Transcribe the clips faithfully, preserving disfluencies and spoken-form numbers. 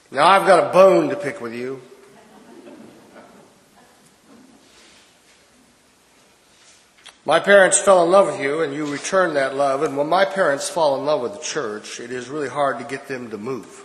Now I've got a bone to pick with you. My parents fell in love with you, and you returned that love. And when my parents fall in love with the church, it is really hard to get them to move.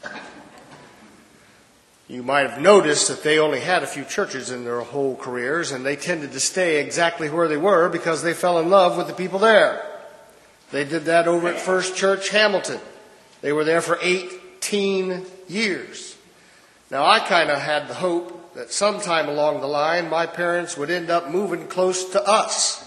You might have noticed that they only had a few churches in their whole careers, and they tended to stay exactly where they were because they fell in love with the people there. They did that over at First Church Hamilton. They were there for eighteen years. Now, I kind of had the hope that sometime along the line, my parents would end up moving close to us.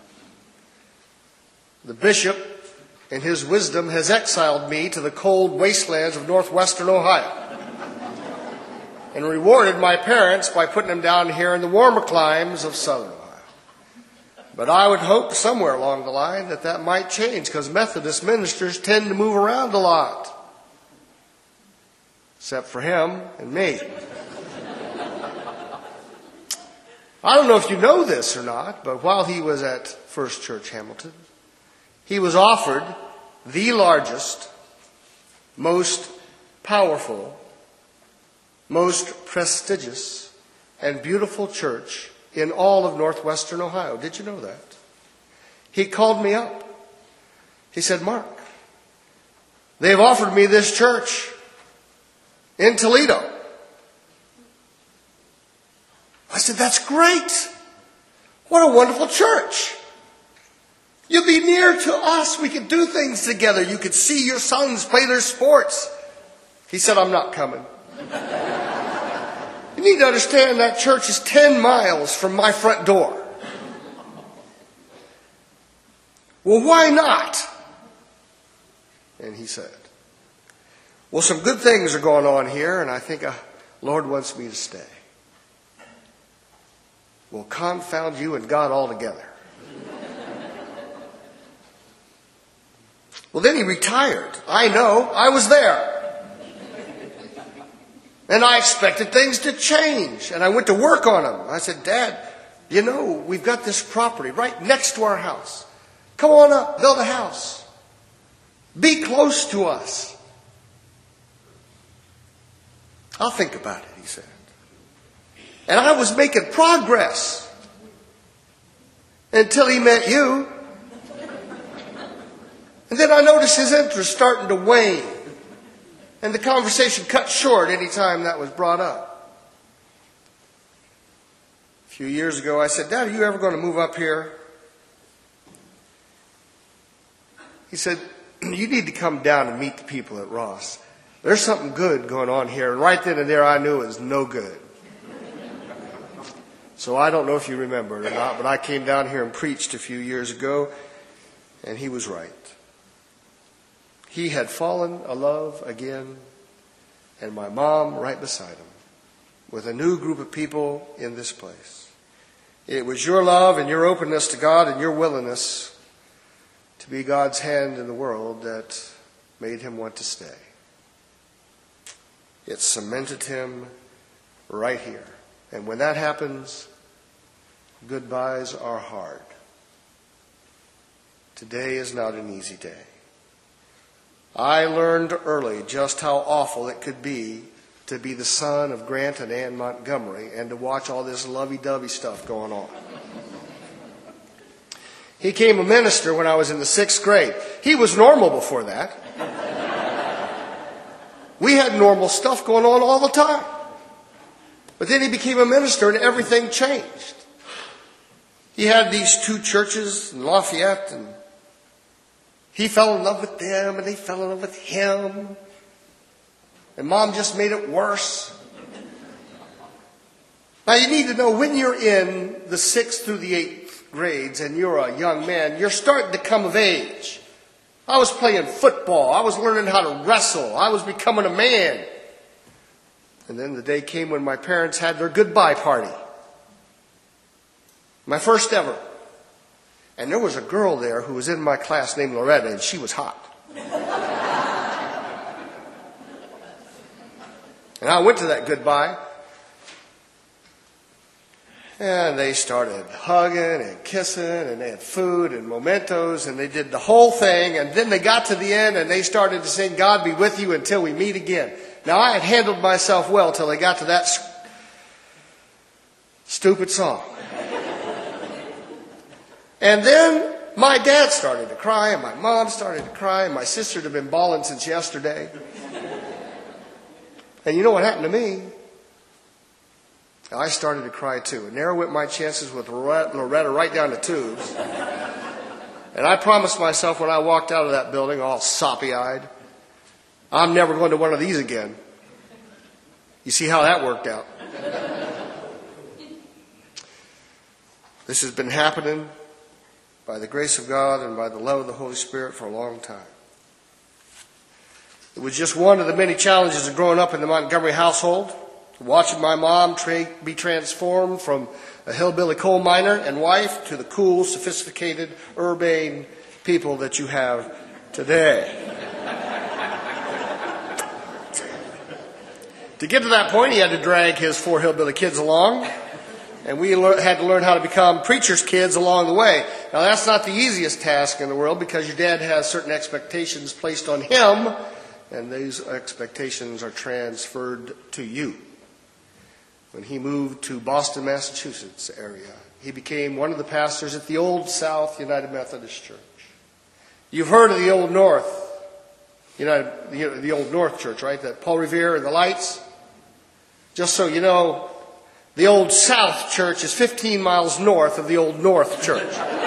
The bishop, in his wisdom, has exiled me to the cold wastelands of northwestern Ohio and rewarded my parents by putting them down here in the warmer climes of southern Ohio. But I would hope somewhere along the line that that might change, because Methodist ministers tend to move around a lot. Except for him and me. I don't know if you know this or not, but while he was at First Church Hamilton, he was offered the largest, most powerful, most prestigious, and beautiful church in all of northwestern Ohio. Did you know that? He called me up. He said, "Mark, they've offered me this church in Toledo." I said, "That's great. What a wonderful church. You'll be near to us. We could do things together. You could see your sons play their sports." He said, "I'm not coming. You need to understand that church is ten miles from my front door." "Well, why not?" And he said, "Well, some good things are going on here, and I think the Lord wants me to stay." Well, confound you and God altogether. Well, then he retired. I know. I was there. And I expected things to change. And I went to work on them. I said, "Dad, you know, we've got this property right next to our house. Come on up, build a house. Be close to us." "I'll think about it," he said. And I was making progress until he met you. And then I noticed his interest starting to wane. And the conversation cut short any time that was brought up. A few years ago, I said, "Dad, are you ever going to move up here?" He said, "You need to come down and meet the people at Ross. There's something good going on here." And right then and there, I knew it was no good. So I don't know if you remember it or not, but I came down here and preached a few years ago, and he was right. He had fallen in love again, and my mom right beside him, with a new group of people in this place. It was your love and your openness to God and your willingness to be God's hand in the world that made him want to stay. It cemented him right here. And when that happens, goodbyes are hard. Today is not an easy day. I learned early just how awful it could be to be the son of Grant and Ann Montgomery and to watch all this lovey-dovey stuff going on. He became a minister when I was in the sixth grade. He was normal before that. We had normal stuff going on all the time. But then he became a minister and everything changed. He had these two churches in Lafayette, and he fell in love with them and they fell in love with him. And Mom just made it worse. Now you need to know, when you're in the sixth through the eighth grades and you're a young man, you're starting to come of age. I was playing football. I was learning how to wrestle. I was becoming a man. And then the day came when my parents had their goodbye party. My first ever. And there was a girl there who was in my class named Loretta, and she was hot. And I went to that goodbye. And they started hugging and kissing, and they had food and mementos, and they did the whole thing. And then they got to the end, and they started to sing, "God be with you until we meet again." Now, I had handled myself well till they got to that stupid song. And then my dad started to cry, and my mom started to cry, and my sister had been bawling since yesterday. And you know what happened to me? I started to cry too. And there went my chances with Loretta right down the tubes. And I promised myself when I walked out of that building, all soppy-eyed, I'm never going to one of these again. You see how that worked out. This has been happening by the grace of God and by the love of the Holy Spirit for a long time. It was just one of the many challenges of growing up in the Montgomery household, watching my mom tra- be transformed from a hillbilly coal miner and wife to the cool, sophisticated, urbane people that you have today. To get to that point, he had to drag his four hillbilly kids along, and we le- had to learn how to become preacher's kids along the way. Now, that's not the easiest task in the world because your dad has certain expectations placed on him, and these expectations are transferred to you. When he moved to Boston, Massachusetts area, he became one of the pastors at the Old South United Methodist Church. You've heard of the Old North, United, the, the Old North Church, right? That Paul Revere and the Lights. Just so you know, the Old South Church is fifteen miles north of the Old North Church.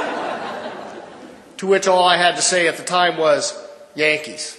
To which all I had to say at the time was, Yankees.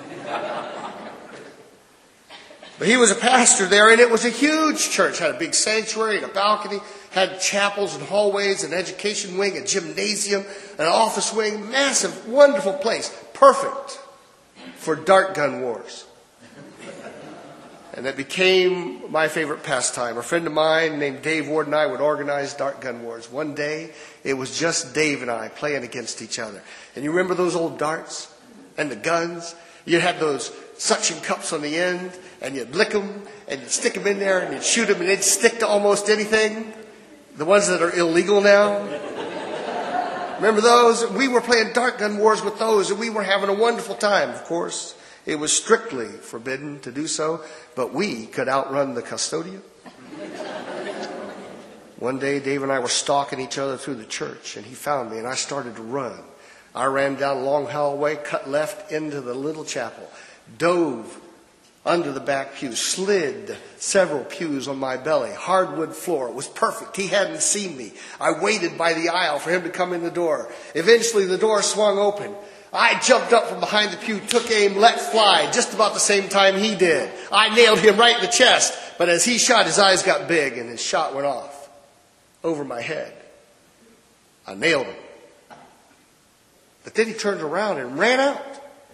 But he was a pastor there, and it was a huge church. Had a big sanctuary and a balcony, had chapels and hallways, an education wing, a gymnasium, an office wing, massive, wonderful place. Perfect for dart gun wars. And that became my favorite pastime. A friend of mine named Dave Ward and I would organize dart gun wars. One day, it was just Dave and I playing against each other. And you remember those old darts and the guns? You had those suction cups on the end, and you'd lick them, and you'd stick them in there, and you'd shoot them, and they'd stick to almost anything. The ones that are illegal now. Remember those? We were playing dart gun wars with those, and we were having a wonderful time, of course. It was strictly forbidden to do so, but we could outrun the custodian. One day, Dave and I were stalking each other through the church, and he found me, and I started to run. I ran down a long hallway, cut left into the little chapel, dove under the back pew, slid several pews on my belly, hardwood floor. It was perfect. He hadn't seen me. I waited by the aisle for him to come in the door. Eventually, the door swung open. I jumped up from behind the pew, took aim, let fly, just about the same time he did. I nailed him right in the chest, but as he shot, his eyes got big and his shot went off over my head. I nailed him. But then he turned around and ran out.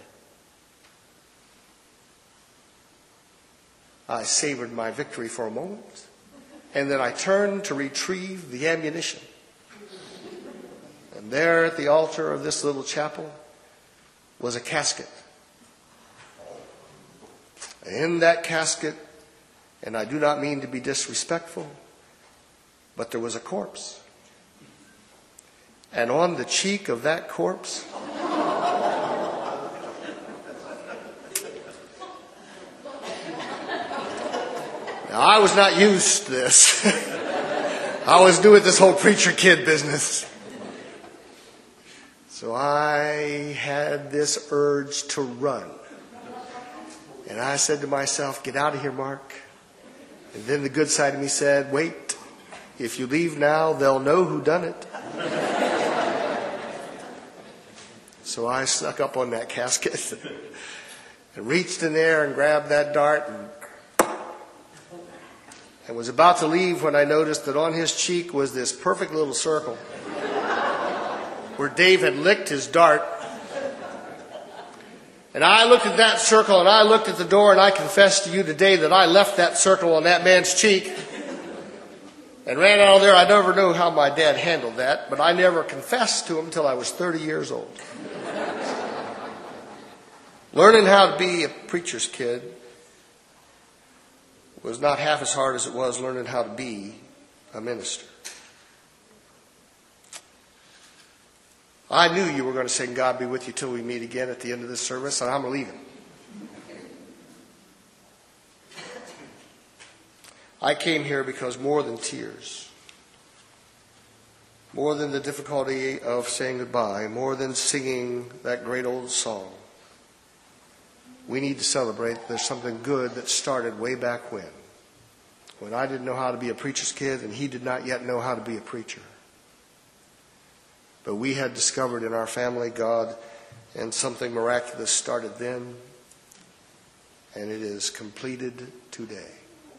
I savored my victory for a moment, and then I turned to retrieve the ammunition. And there at the altar of this little chapel was a casket. And in that casket, and I do not mean to be disrespectful, but there was a corpse. And on the cheek of that corpse now, I was not used to this. I was doing this whole preacher kid business. So I had this urge to run. And I said to myself, get out of here, Mark. And then the good side of me said, wait, if you leave now, they'll know who done it. So I snuck up on that casket and reached in there and grabbed that dart and, and was about to leave when I noticed that on his cheek was this perfect little circle where Dave had licked his dart. And I looked at that circle and I looked at the door, and I confess to you today that I left that circle on that man's cheek and ran out of there. I never knew how my dad handled that, but I never confessed to him until I was thirty years old. Learning how to be a preacher's kid was not half as hard as it was learning how to be a minister. I knew you were going to sing God Be With You Till We Meet Again at the end of this service, and I'm leaving. I came here because more than tears, more than the difficulty of saying goodbye, more than singing that great old song, we need to celebrate there's something good that started way back when. When I didn't know how to be a preacher's kid and he did not yet know how to be a preacher. But we had discovered in our family God, and something miraculous started then, and it is completed today.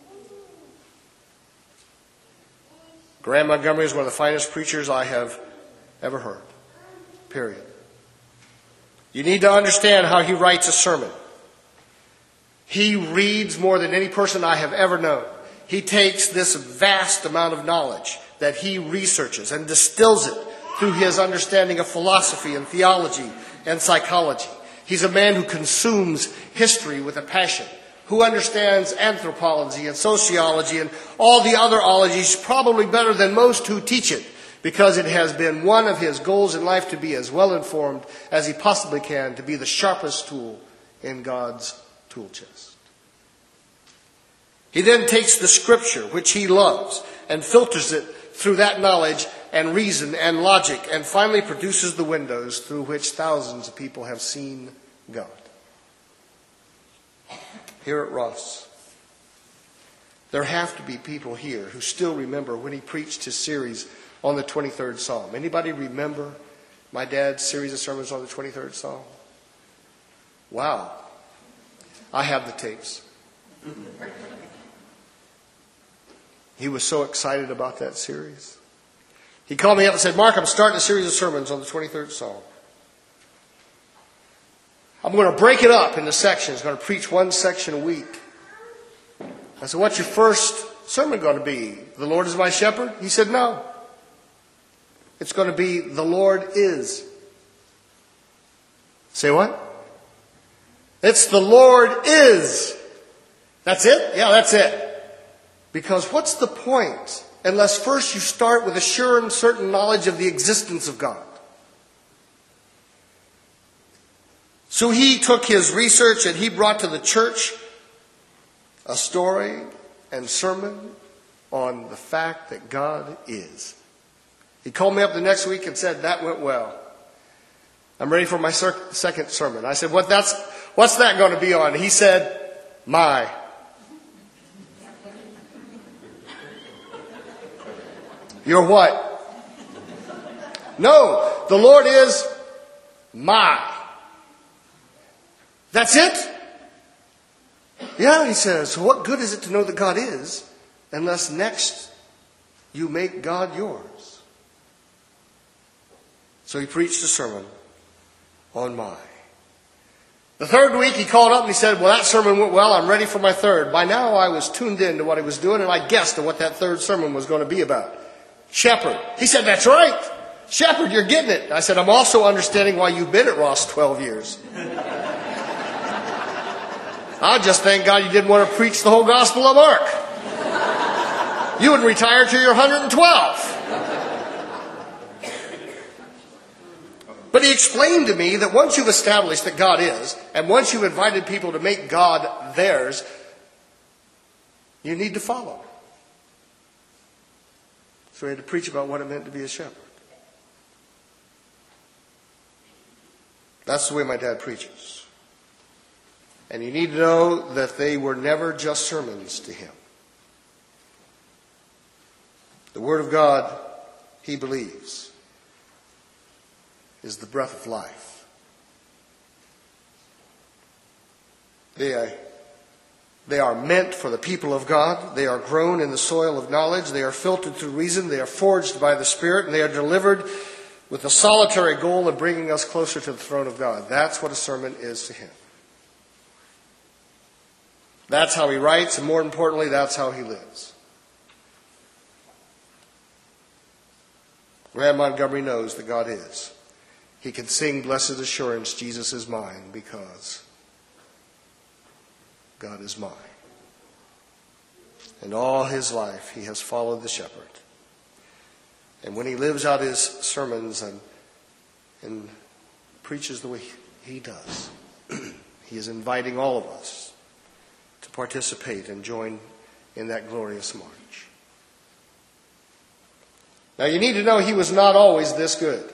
Graham Montgomery is one of the finest preachers I have ever heard. Period. You need to understand how he writes a sermon. He reads more than any person I have ever known. He takes this vast amount of knowledge that he researches and distills it through his understanding of philosophy and theology and psychology. He's a man who consumes history with a passion, who understands anthropology and sociology and all the other ologies probably better than most who teach it, because it has been one of his goals in life to be as well informed as he possibly can, to be the sharpest tool in God's tool chest. He then takes the Scripture, which he loves, and filters it through that knowledge and reason and logic, and finally produces the windows through which thousands of people have seen God. Here at Ross, there have to be people here who still remember when he preached his series on the twenty-third Psalm. Anybody remember my dad's series of sermons on the twenty-third Psalm? Wow. I have the tapes. He was so excited about that series. He called me up and said, "Mark, I'm starting a series of sermons on the twenty-third Psalm. I'm going to break it up into sections. I'm going to preach one section a week." I said, "What's your first sermon going to be? The Lord is my shepherd?" He said, "No. It's going to be the Lord is." Say what? It's the Lord is. That's it? Yeah, that's it. Because what's the point unless first you start with a sure and certain knowledge of the existence of God? So he took his research and he brought to the church a story and sermon on the fact that God is. He called me up the next week and said, "That went well. I'm ready for my second sermon." I said, "What? That's what's that going to be on?" He said, "My." You're what? No, the Lord is my. That's it? Yeah, he says. So what good is it to know that God is unless next you make God yours? So he preached a sermon on my. The third week he called up and he said, "Well, that sermon went well. I'm ready for my third." By now I was tuned in to what he was doing, and I guessed at what that third sermon was going to be about. Shepherd. He said, "That's right. Shepherd, you're getting it." I said, "I'm also understanding why you've been at Ross twelve years. I just thank God you didn't want to preach the whole Gospel of Mark. You would retire till you're one hundred twelve. But he explained to me that once you've established that God is, and once you've invited people to make God theirs, you need to follow. So he had to preach about what it meant to be a shepherd. That's the way my dad preaches. And you need to know that they were never just sermons to him. The Word of God, he believes, is the breath of life. They are, they are meant for the people of God. They are grown in the soil of knowledge. They are filtered through reason. They are forged by the Spirit. And they are delivered with the solitary goal of bringing us closer to the throne of God. That's what a sermon is to him. That's how he writes, and more importantly, that's how he lives. Graham Montgomery knows that God is. He can sing "Blessed Assurance, Jesus is mine," because God is mine. And all his life he has followed the shepherd. And when he lives out his sermons and, and preaches the way he does, he is inviting all of us to participate and join in that glorious march. Now you need to know he was not always this good.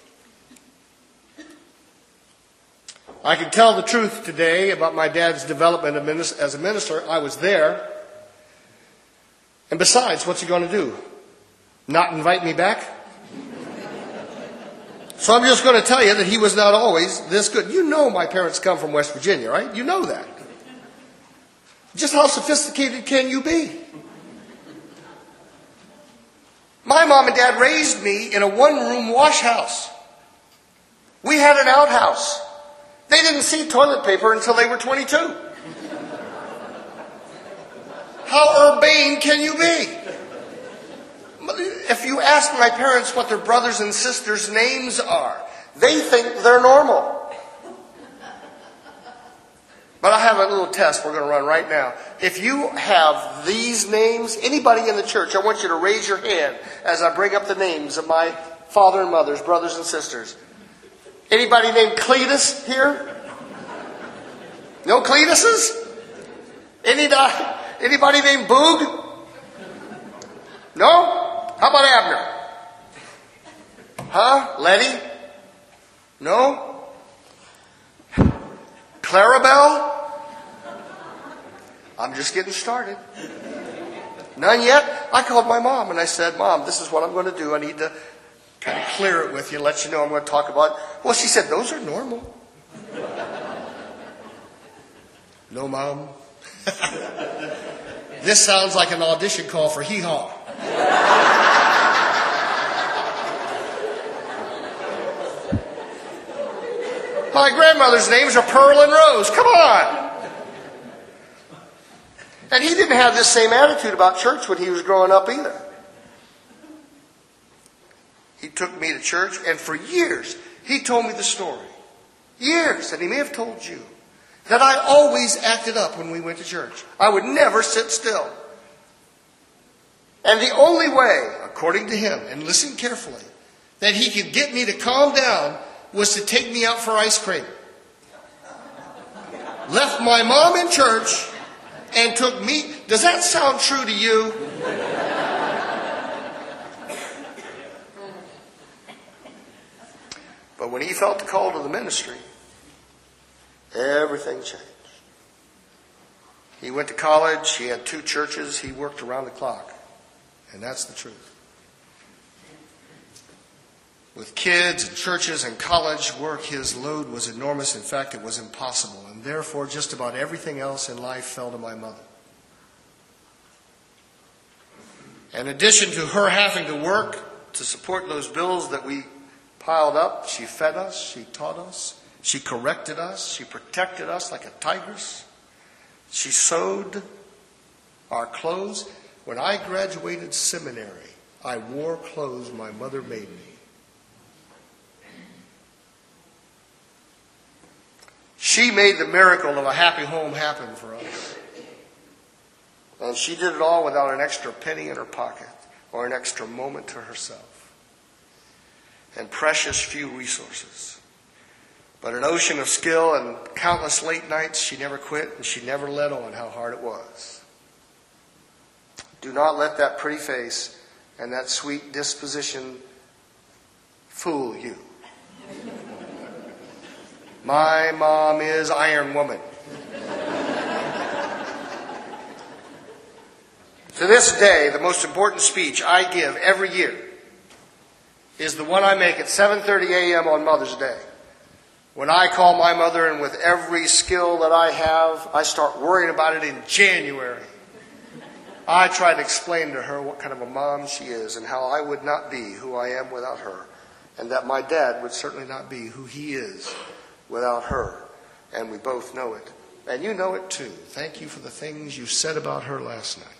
I can tell the truth today about my dad's development as a minister. I was there. And besides, what's he going to do? Not invite me back? So I'm just going to tell you that he was not always this good. You know my parents come from West Virginia, right? You know that. Just how sophisticated can you be? My mom and dad raised me in a one-room wash house. We had an outhouse. They didn't see toilet paper until they were twenty-two. How urbane can you be? If you ask my parents what their brothers and sisters' names are, they think they're normal. But I have a little test we're going to run right now. If you have these names, anybody in the church, I want you to raise your hand as I bring up the names of my father and mother's brothers and sisters. Anybody named Cletus here? No Cletuses? Any, anybody named Boog? No? How about Abner? Huh? Letty? No? Clarabelle? I'm just getting started. None yet? I called my mom and I said, Mom, this is what I'm going to do. I need to kind of clear it with you, let you know I'm going to talk about. Well, she said, those are normal. No, Mom. This sounds like an audition call for Hee Haw. My grandmother's names are Pearl and Rose. Come on. And he didn't have this same attitude about church when he was growing up either. He took me to church, and for years, he told me the story. Years, and he may have told you, that I always acted up when we went to church. I would never sit still. And the only way, according to him, and listen carefully, that he could get me to calm down was to take me out for ice cream. Left my mom in church and took me. Does that sound true to you? But when he felt the call to the ministry, everything changed. He went to college. He had two churches. He worked around the clock. And that's the truth. With kids and churches and college work, his load was enormous. In fact, it was impossible. And therefore, just about everything else in life fell to my mother. In addition to her having to work to support those bills that we piled up, she fed us, she taught us, she corrected us, she protected us like a tigress. She sewed our clothes. When I graduated seminary, I wore clothes my mother made me. She made the miracle of a happy home happen for us. And she did it all without an extra penny in her pocket or an extra moment to herself. And precious few resources. But an ocean of skill and countless late nights, she never quit and she never let on how hard it was. Do not let that pretty face and that sweet disposition fool you. My mom is Iron Woman. To this day, the most important speech I give every year is the one I make at seven thirty a.m. on Mother's Day. When I call my mother, and with every skill that I have, I start worrying about it in January. I try to explain to her what kind of a mom she is and how I would not be who I am without her. And that my dad would certainly not be who he is without her. And we both know it. And you know it too. Thank you for the things you said about her last night.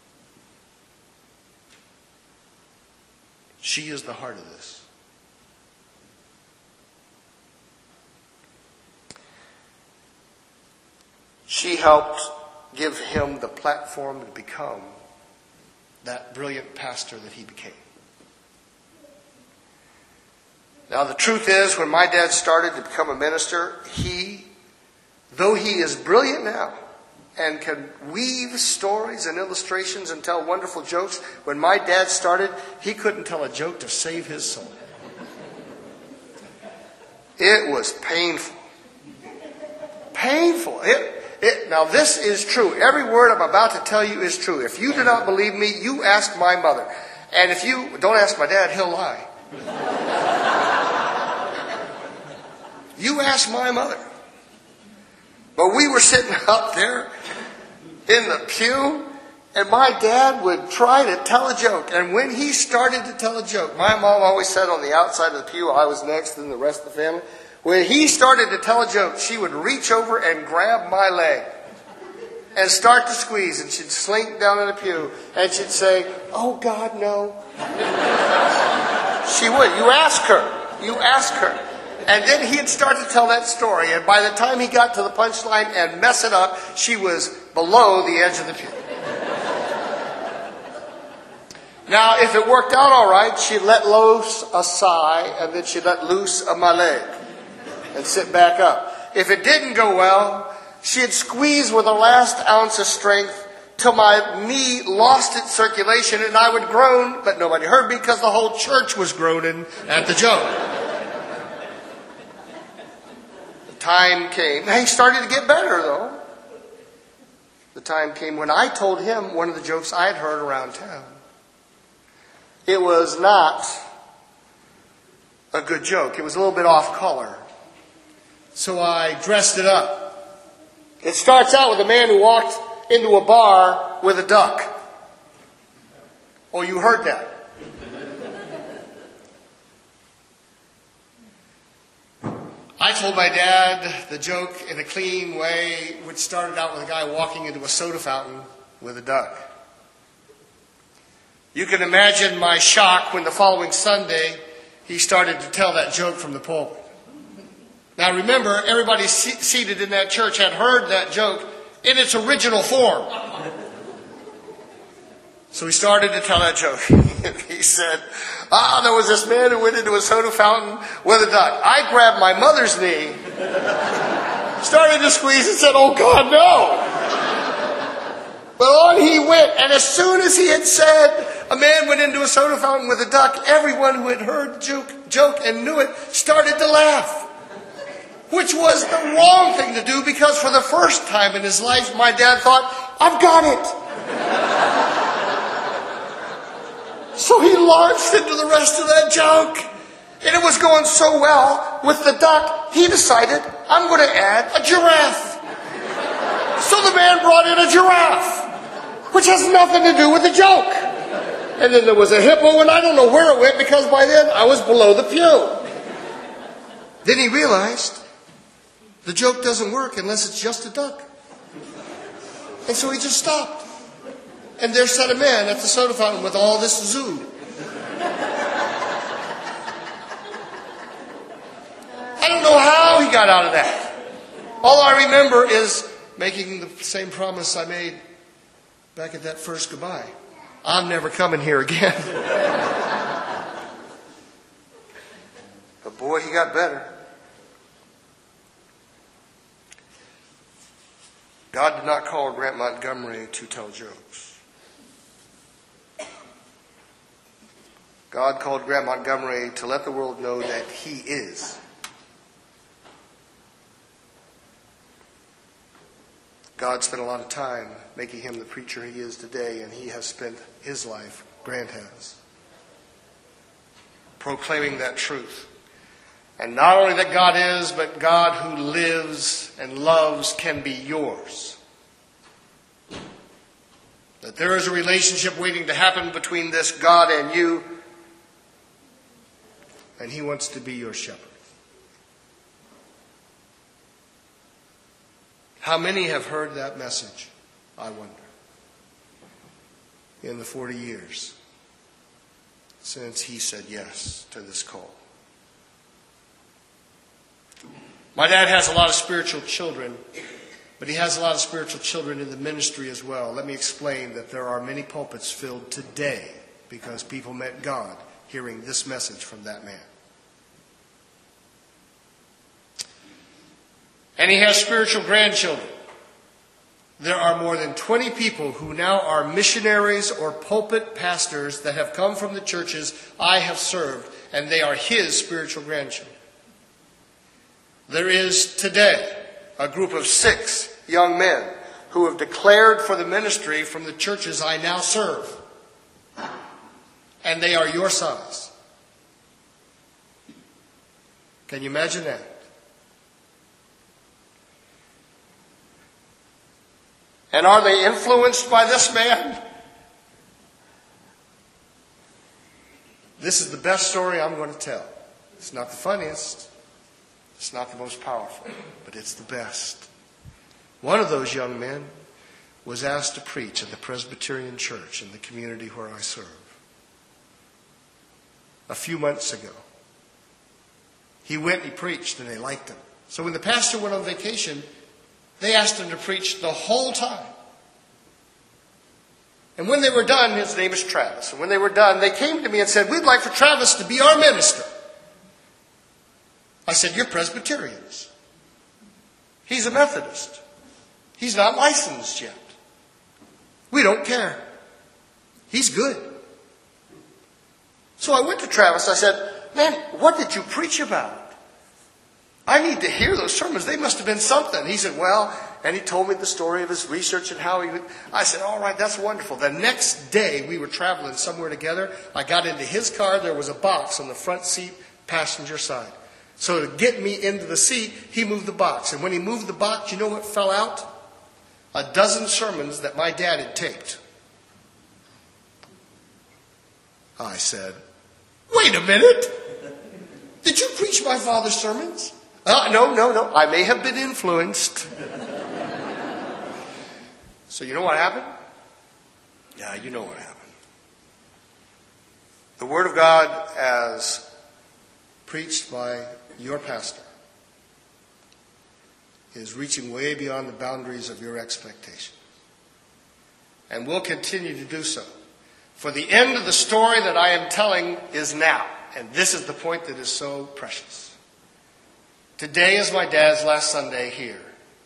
She is the heart of this. She helped give him the platform to become that brilliant pastor that he became. Now, the truth is, when my dad started to become a minister, he, though he is brilliant now and can weave stories and illustrations and tell wonderful jokes. When my dad started, he couldn't tell a joke to save his soul. It was painful. Painful. It, it, now this is true. Every word I'm about to tell you is true. If you do not believe me, you ask my mother. And if you don't ask my dad, he'll lie. You ask my mother. But we were sitting up there in the pew, and my dad would try to tell a joke. And when he started to tell a joke, my mom always sat on the outside of the pew. I was next, and the rest of the family. When he started to tell a joke, she would reach over and grab my leg and start to squeeze. And she'd slink down in the pew, and she'd say, "Oh, God, no." She would. You ask her. You ask her. And then he'd start to tell that story. And by the time he got to the punchline and mess it up, she was below the edge of the pew. Now, if it worked out all right, she'd let loose a sigh, and then she'd let loose a my leg and sit back up. If it didn't go well, she'd squeeze with her last ounce of strength till my knee lost its circulation, and I would groan, but nobody heard me because the whole church was groaning at the joke. Time came. He started to get better, though. The time came when I told him one of the jokes I had heard around town. It was not a good joke. It was a little bit off color. So I dressed it up. It starts out with a man who walked into a bar with a duck. Oh, you heard that. I told my dad the joke in a clean way, which started out with a guy walking into a soda fountain with a duck. You can imagine my shock when the following Sunday he started to tell that joke from the pulpit. Now remember, everybody se- seated in that church had heard that joke in its original form. So he started to tell that joke. He said, ah, there was this man who went into a soda fountain with a duck. I grabbed my mother's knee, started to squeeze and said, oh God, no. But on he went. And as soon as he had said, a man went into a soda fountain with a duck, everyone who had heard the joke, joke and knew it started to laugh. Which was the wrong thing to do, because for the first time in his life, my dad thought, I've got it. So he launched into the rest of that joke. And it was going so well with the duck, he decided, I'm going to add a giraffe. So the man brought in a giraffe, which has nothing to do with the joke. And then there was a hippo, and I don't know where it went, because by then I was below the pew. Then he realized the joke doesn't work unless it's just a duck. And so he just stopped. And there sat a man at the soda fountain with all this zoo. I don't know how he got out of that. All I remember is making the same promise I made back at that first goodbye. I'm never coming here again. But boy, he got better. God did not call Grant Montgomery to tell jokes. God called Grant Montgomery to let the world know that he is. God spent a lot of time making him the preacher he is today, and he has spent his life, Grant has, proclaiming that truth. And not only that God is, but God who lives and loves can be yours. That there is a relationship waiting to happen between this God and you, and he wants to be your shepherd. How many have heard that message, I wonder, in the forty years since he said yes to this call? My dad has a lot of spiritual children, but he has a lot of spiritual children in the ministry as well. Let me explain that there are many pulpits filled today because people met God hearing this message from that man. And he has spiritual grandchildren. there are more than twenty people who now are missionaries or pulpit pastors that have come from the churches I have served, and they are his spiritual grandchildren. There is today a group of six young men who have declared for the ministry from the churches I now serve, and they are your sons. Can you imagine that? And are they influenced by this man? This is the best story I'm going to tell. It's not the funniest. It's not the most powerful, but it's the best. One of those young men was asked to preach at the Presbyterian Church in the community where I serve a few months ago. He went and he preached, and they liked him. So when the pastor went on vacation, they asked him to preach the whole time. And when they were done, his name is Travis. And when they were done, they came to me and said, "We'd like for Travis to be our minister." I said, "You're Presbyterians. He's a Methodist. He's not licensed yet. We don't care. He's good." So I went to Travis. I said, "Man, what did you preach about? I need to hear those sermons. They must have been something." He said, "Well," and he told me the story of his research and how he would. I said, "All right, that's wonderful." The next day, we were traveling somewhere together. I got into his car. There was a box on the front seat, passenger side. So to get me into the seat, he moved the box. And when he moved the box, you know what fell out? A dozen sermons that my dad had taped. I said, "Wait a minute. Did you preach my father's sermons?" Uh, no, no, no. I may have been influenced. So you know what happened? Yeah, you know what happened. The Word of God as preached by your pastor is reaching way beyond the boundaries of your expectation. And will continue to do so. For the end of the story that I am telling is now. And this is the point that is so precious. Today is my dad's last Sunday here.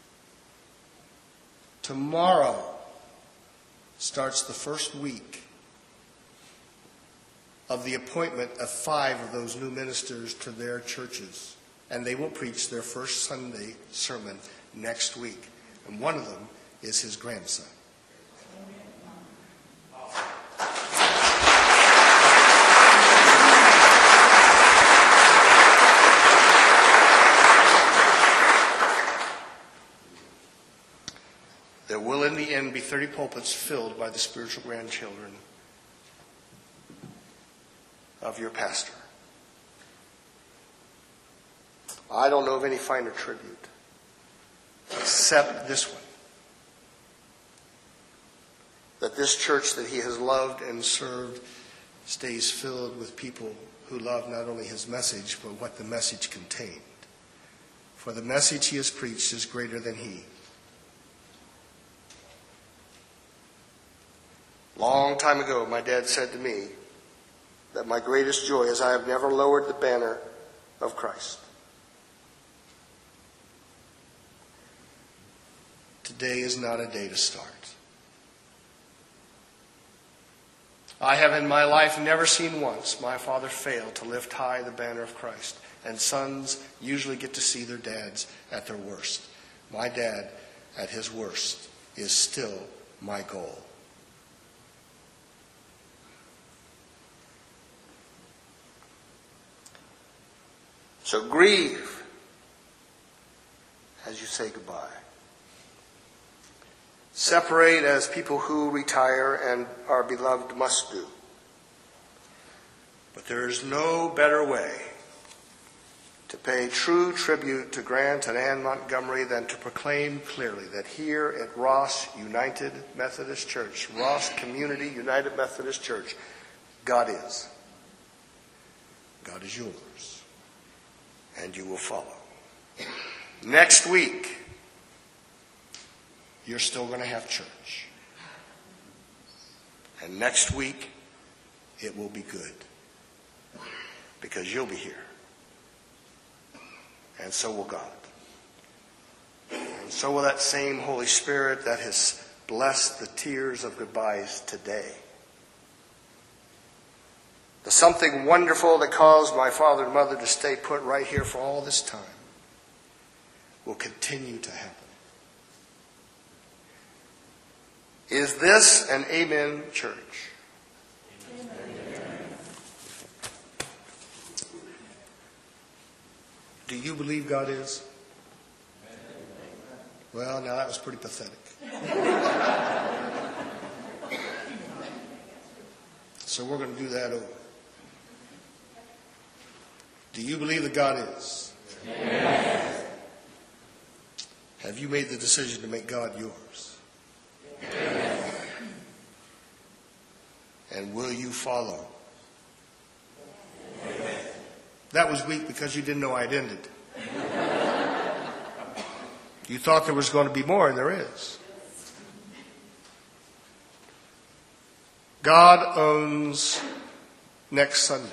Tomorrow starts the first week of the appointment of five of those new ministers to their churches. And they will preach their first Sunday sermon next week. And one of them is his grandson. There will in the end be thirty pulpits filled by the spiritual grandchildren of your pastor. I don't know of any finer tribute except this one. That this church that he has loved and served stays filled with people who love not only his message, but what the message contained. For the message he has preached is greater than he. Long time ago, my dad said to me that my greatest joy is I have never lowered the banner of Christ. Today is not a day to start. I have in my life never seen once my father fail to lift high the banner of Christ. And sons usually get to see their dads at their worst. My dad, at his worst, is still my goal. So grieve as you say goodbye. Separate as people who retire and are beloved must do. But there is no better way to pay true tribute to Grant and Ann Montgomery than to proclaim clearly that here at Ross United Methodist Church, Ross Community United Methodist Church, God is. God is yours. And you will follow. Next week, you're still going to have church. And next week, it will be good. Because you'll be here. And so will God. And so will that same Holy Spirit that has blessed the tears of goodbyes today. The something wonderful that caused my father and mother to stay put right here for all this time will continue to happen. Is this an amen church? Amen. Do you believe God is? Well, now that was pretty pathetic. So we're going to do that over. Do you believe that God is? Yes. Have you made the decision to make God yours? Yes. And will you follow? Yes. That was weak because you didn't know I'd ended. You thought there was going to be more, and there is. God owns next Sunday.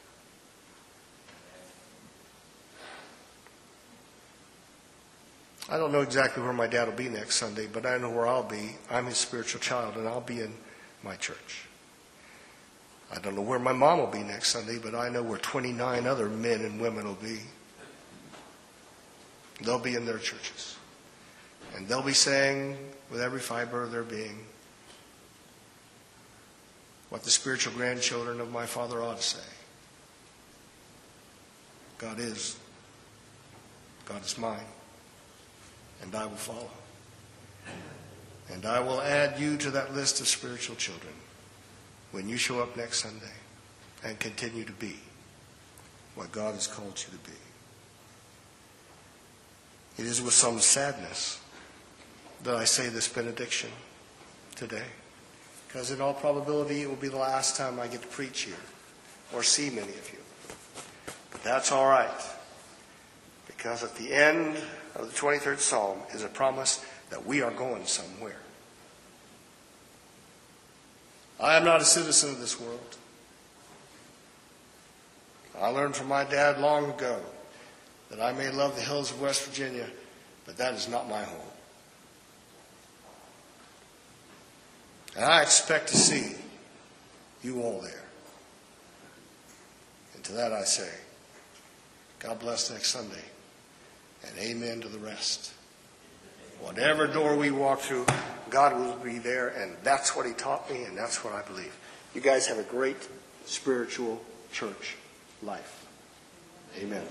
I don't know exactly where my dad will be next Sunday, but I know where I'll be. I'm his spiritual child, and I'll be in my church. I don't know where my mom will be next Sunday, but I know where twenty-nine other men and women will be. They'll be in their churches. And they'll be saying with every fiber of their being what the spiritual grandchildren of my father ought to say. God is. God is mine. And I will follow. And I will add you to that list of spiritual children when you show up next Sunday and continue to be what God has called you to be. It is with some sadness that I say this benediction today, because in all probability it will be the last time I get to preach here or see many of you. But that's all right, because at the end of the twenty-third Psalm is a promise that we are going somewhere. I am not a citizen of this world. I learned from my dad long ago that I may love the hills of West Virginia, but that is not my home. And I expect to see you all there. And to that I say, God bless next Sunday, and amen to the rest. Whatever door we walk through, God will be there, and that's what he taught me, and that's what I believe. You guys have a great spiritual church life. Amen.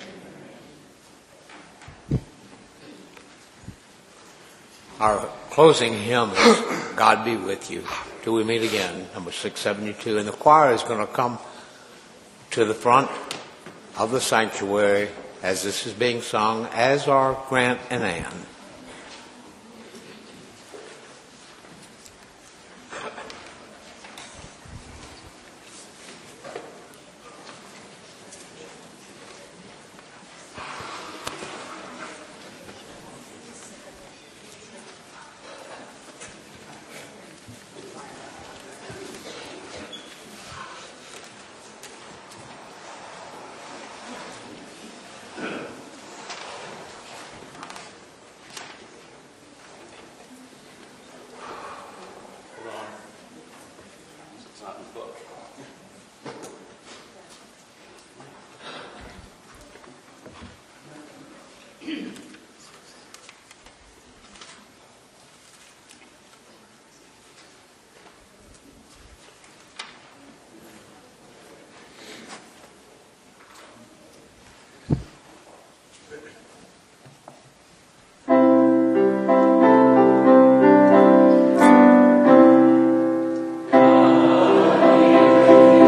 Our closing hymn is God Be With You. Till we meet again, number six seventy-two. And the choir is going to come to the front of the sanctuary as this is being sung, as are Grant and Ann. Amen.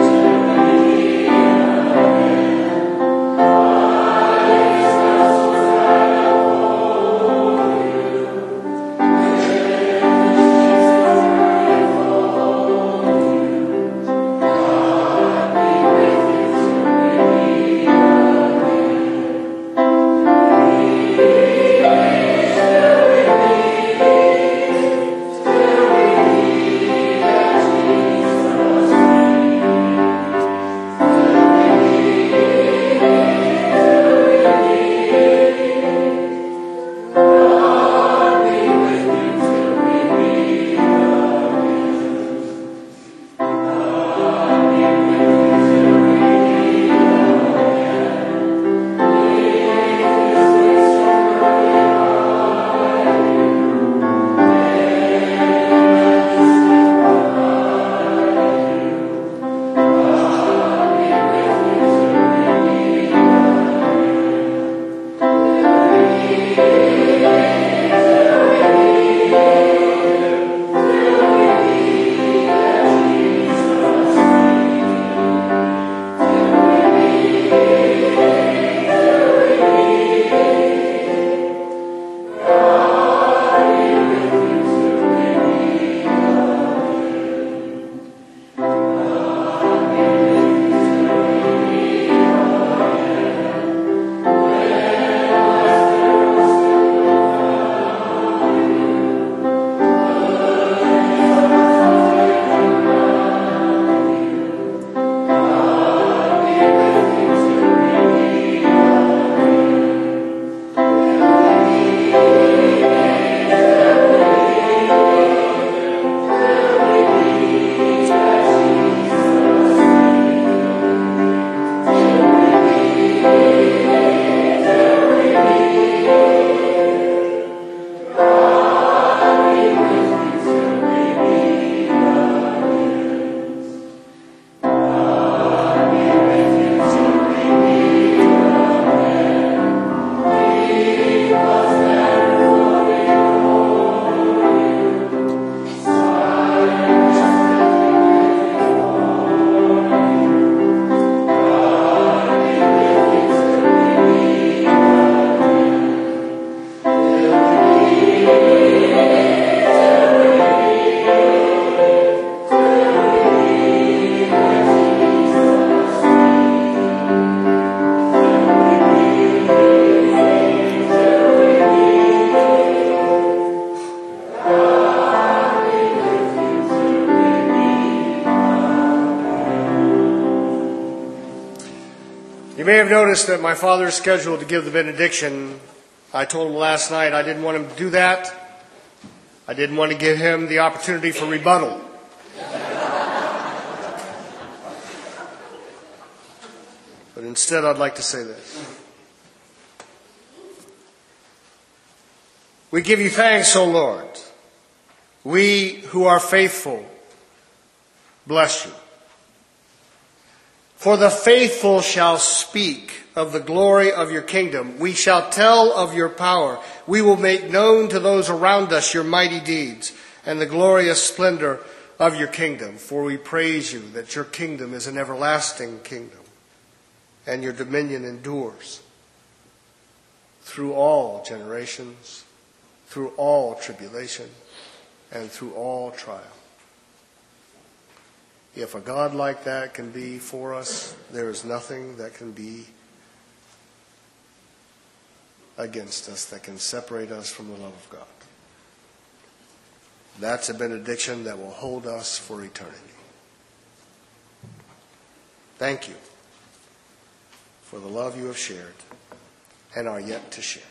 You may have noticed that my father is scheduled to give the benediction. I told him last night I didn't want him to do that. I didn't want to give him the opportunity for rebuttal. But instead, I'd like to say this. We give you thanks, O Lord. We who are faithful bless you. For the faithful shall speak of the glory of your kingdom. We shall tell of your power. We will make known to those around us your mighty deeds and the glorious splendor of your kingdom. For we praise you that your kingdom is an everlasting kingdom, and your dominion endures through all generations, through all tribulation, and through all trial. If a God like that can be for us, there is nothing that can be against us, that can separate us from the love of God. That's a benediction that will hold us for eternity. Thank you for the love you have shared and are yet to share.